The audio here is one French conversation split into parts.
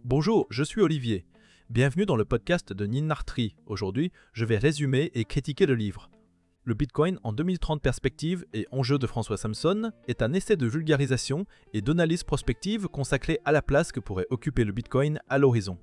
Bonjour, je suis Olivier. Bienvenue dans le podcast de Ninartri. Aujourd'hui, je vais résumer et critiquer le livre. Le Bitcoin en 2030 perspective et enjeux de François Samson est un essai de vulgarisation et d'analyse prospective consacré à la place que pourrait occuper le Bitcoin à l'horizon.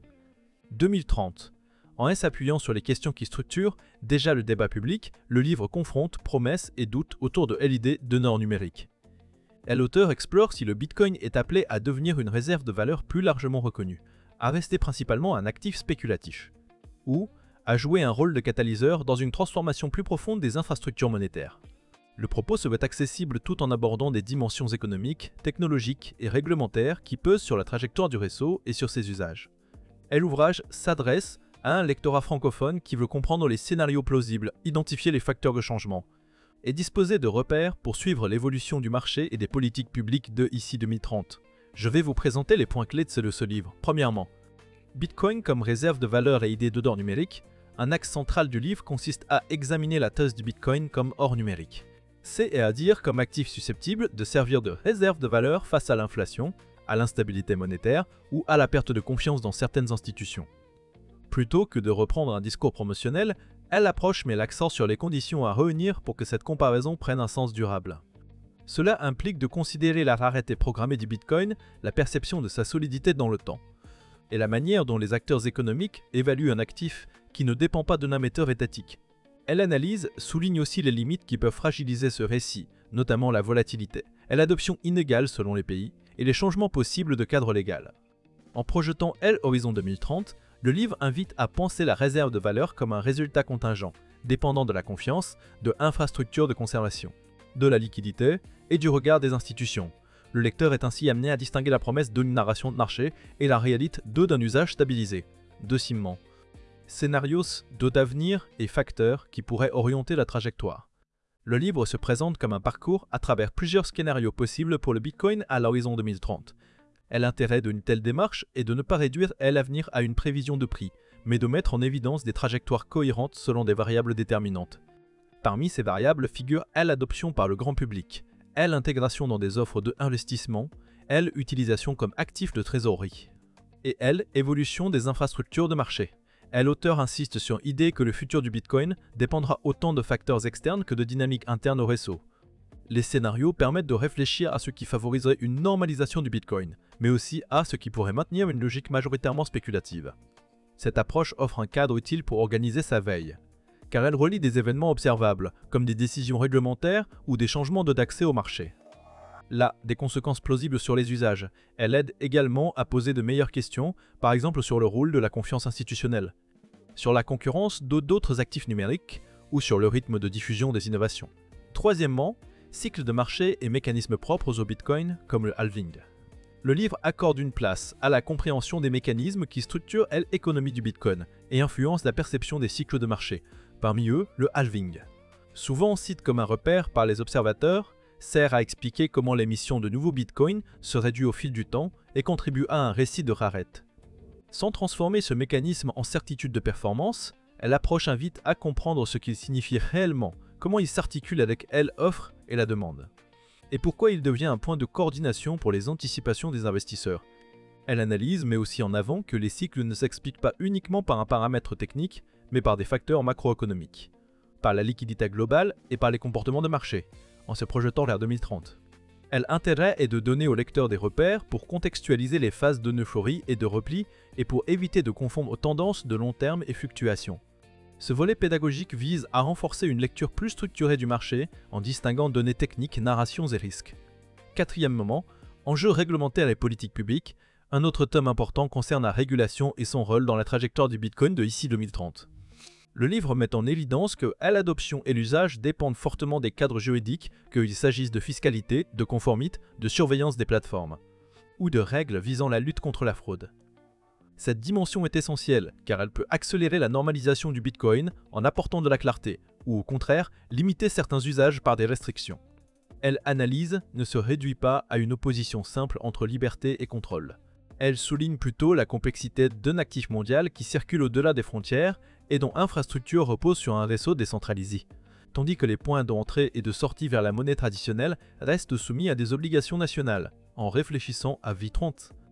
2030. En s'appuyant sur les questions qui structurent déjà le débat public, le livre confronte promesses et doutes autour de l'idée d'honneur numérique. L'auteur explore si le Bitcoin est appelé à devenir une réserve de valeur plus largement reconnue, à rester principalement un actif spéculatif, ou à jouer un rôle de catalyseur dans une transformation plus profonde des infrastructures monétaires. Le propos se veut accessible tout en abordant des dimensions économiques, technologiques et réglementaires qui pesent sur la trajectoire du réseau et sur ses usages. L'ouvrage s'adresse à un lectorat francophone qui veut comprendre les scénarios plausibles, identifier les facteurs de changement, et disposer de repères pour suivre l'évolution du marché et des politiques publiques de ici 2030. Je vais vous présenter les points clés de ce livre. Premièrement, Bitcoin comme réserve de valeur et idée d'or numérique. Un axe central du livre consiste à examiner la thèse du Bitcoin comme or numérique. C'est à dire comme actif susceptible de servir de réserve de valeur face à l'inflation, à l'instabilité monétaire ou à la perte de confiance dans certaines institutions. Plutôt que de reprendre un discours promotionnel, l'approche met l'accent sur les conditions à réunir pour que cette comparaison prenne un sens durable. Cela implique de considérer la rareté programmée du Bitcoin, la perception de sa solidité dans le temps, et la manière dont les acteurs économiques évaluent un actif qui ne dépend pas d'un émetteur étatique. L'analyse souligne aussi les limites qui peuvent fragiliser ce récit, notamment la volatilité, et l'adoption inégale selon les pays, et les changements possibles de cadre légal. En projetant Horizon 2030, le livre invite à penser la réserve de valeur comme un résultat contingent, dépendant de la confiance, de infrastructures de conservation, de la liquidité et du regard des institutions. Le lecteur est ainsi amené à distinguer la promesse d'une narration de marché et la réalité d'un usage stabilisé. Deuxièmement, scénarios d'avenir et facteurs qui pourraient orienter la trajectoire. Le livre se présente comme un parcours à travers plusieurs scénarios possibles pour le Bitcoin à l'horizon 2030. L'intérêt d'une telle démarche est de ne pas réduire l'avenir à une prévision de prix, mais de mettre en évidence des trajectoires cohérentes selon des variables déterminantes. Parmi ces variables figurent l'adoption par le grand public, l'intégration dans des offres d'investissement, l'utilisation comme actif de trésorerie, et l'évolution des infrastructures de marché. L'auteur insiste sur l'idée que le futur du Bitcoin dépendra autant de facteurs externes que de dynamiques internes au réseau. Les scénarios permettent de réfléchir à ce qui favoriserait une normalisation du Bitcoin, mais aussi à ce qui pourrait maintenir une logique majoritairement spéculative. Cette approche offre un cadre utile pour organiser sa veille, car elle relie des événements observables, comme des décisions réglementaires ou des changements d'accès au marché. Là, des conséquences plausibles sur les usages. Elle aide également à poser de meilleures questions, par exemple sur le rôle de la confiance institutionnelle, sur la concurrence d'autres actifs numériques ou sur le rythme de diffusion des innovations. Troisièmement, cycle de marché et mécanismes propres au Bitcoin comme le halving. Le livre accorde une place à la compréhension des mécanismes qui structurent l'économie du Bitcoin et influencent la perception des cycles de marché, parmi eux le halving. Souvent cité comme un repère par les observateurs, sert à expliquer comment l'émission de nouveaux Bitcoins se réduit au fil du temps et contribue à un récit de rareté. Sans transformer ce mécanisme en certitude de performance, l'approche invite à comprendre ce qu'il signifie réellement, comment il s'articule avec l'offre et la demande, et pourquoi il devient un point de coordination pour les anticipations des investisseurs. Elle analyse mais aussi en avant que les cycles ne s'expliquent pas uniquement par un paramètre technique, mais par des facteurs macroéconomiques, par la liquidité globale et par les comportements de marché, en se projetant vers 2030. L'intérêt est de donner au lecteur des repères pour contextualiser les phases de euphorie et de repli et pour éviter de confondre tendances de long terme et fluctuations. Ce volet pédagogique vise à renforcer une lecture plus structurée du marché en distinguant données techniques, narrations et risques. Quatrièmement, enjeux réglementaires et politiques publiques. Un autre thème important concerne la régulation et son rôle dans la trajectoire du Bitcoin de ici 2030. Le livre met en évidence que l'adoption et l'usage dépendent fortement des cadres juridiques, qu'il s'agisse de fiscalité, de conformité, de surveillance des plateformes, ou de règles visant la lutte contre la fraude. Cette dimension est essentielle car elle peut accélérer la normalisation du Bitcoin en apportant de la clarté, ou au contraire, limiter certains usages par des restrictions. L'analyse ne se réduit pas à une opposition simple entre liberté et contrôle. Elle souligne plutôt la complexité d'un actif mondial qui circule au-delà des frontières et dont l'infrastructure repose sur un réseau décentralisé, tandis que les points d'entrée et de sortie vers la monnaie traditionnelle restent soumis à des obligations nationales, en réfléchissant à V30.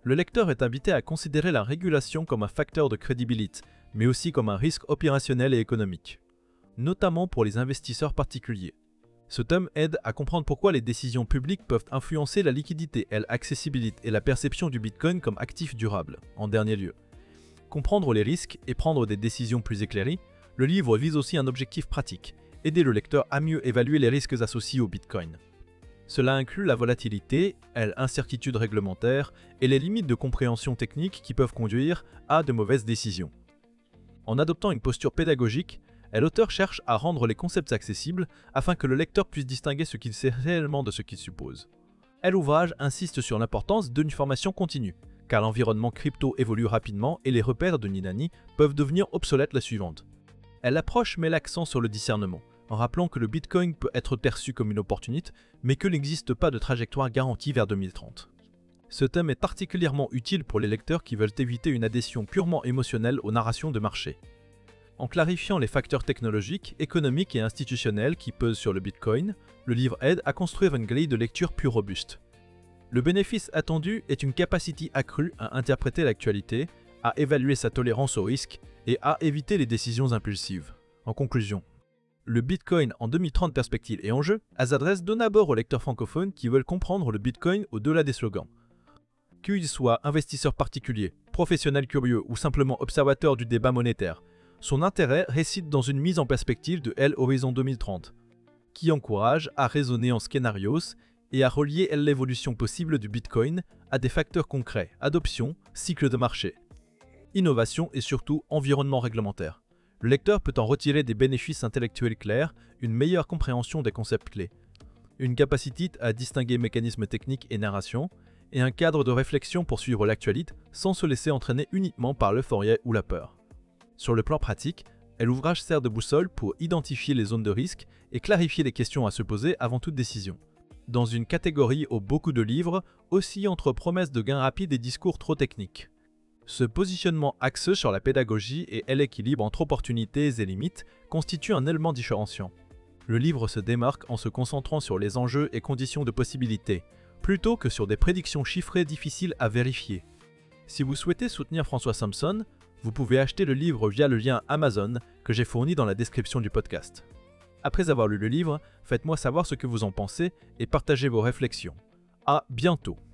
Le lecteur est invité à considérer la régulation comme un facteur de crédibilité, mais aussi comme un risque opérationnel et économique, notamment pour les investisseurs particuliers. Ce tome aide à comprendre pourquoi les décisions publiques peuvent influencer la liquidité, l'accessibilité et la perception du Bitcoin comme actif durable, en dernier lieu. Comprendre les risques et prendre des décisions plus éclairées, le livre vise aussi un objectif pratique, aider le lecteur à mieux évaluer les risques associés au Bitcoin. Cela inclut la volatilité, l'incertitude réglementaire et les limites de compréhension technique qui peuvent conduire à de mauvaises décisions. En adoptant une posture pédagogique, l'auteur cherche à rendre les concepts accessibles afin que le lecteur puisse distinguer ce qu'il sait réellement de ce qu'il suppose. L'ouvrage insiste sur l'importance d'une formation continue, car l'environnement crypto évolue rapidement et les repères de Ninani peuvent devenir obsolètes la suivante. L'approche met l'accent sur le discernement, en rappelant que le Bitcoin peut être perçu comme une opportunité, mais qu'il n'existe pas de trajectoire garantie vers 2030. Ce thème est particulièrement utile pour les lecteurs qui veulent éviter une adhésion purement émotionnelle aux narrations de marché. En clarifiant les facteurs technologiques, économiques et institutionnels qui pesent sur le Bitcoin, le livre aide à construire une grille de lecture plus robuste. Le bénéfice attendu est une capacité accrue à interpréter l'actualité, à évaluer sa tolérance au risque et à éviter les décisions impulsives. En conclusion, le Bitcoin en 2030 perspective et enjeux s'adresse d'abord aux lecteurs francophones qui veulent comprendre le Bitcoin au-delà des slogans. Qu'ils soient investisseurs particuliers, professionnels curieux ou simplement observateurs du débat monétaire, son intérêt réside dans une mise en perspective de l'horizon 2030, qui encourage à raisonner en scénarios et à relier l'évolution possible du Bitcoin à des facteurs concrets, adoption, cycle de marché, innovation et surtout environnement réglementaire. Le lecteur peut en retirer des bénéfices intellectuels clairs, une meilleure compréhension des concepts clés, une capacité à distinguer mécanismes techniques et narration, et un cadre de réflexion pour suivre l'actualité sans se laisser entraîner uniquement par l'euphorie ou la peur. Sur le plan pratique, l'ouvrage sert de boussole pour identifier les zones de risque et clarifier les questions à se poser avant toute décision. Dans une catégorie où beaucoup de livres oscillent entre promesses de gains rapides et discours trop techniques. Ce positionnement axé sur la pédagogie et l'équilibre entre opportunités et limites constitue un élément différenciant. Le livre se démarque en se concentrant sur les enjeux et conditions de possibilité, plutôt que sur des prédictions chiffrées difficiles à vérifier. Si vous souhaitez soutenir François Samson, vous pouvez acheter le livre via le lien Amazon que j'ai fourni dans la description du podcast. Après avoir lu le livre, faites-moi savoir ce que vous en pensez et partagez vos réflexions. À bientôt!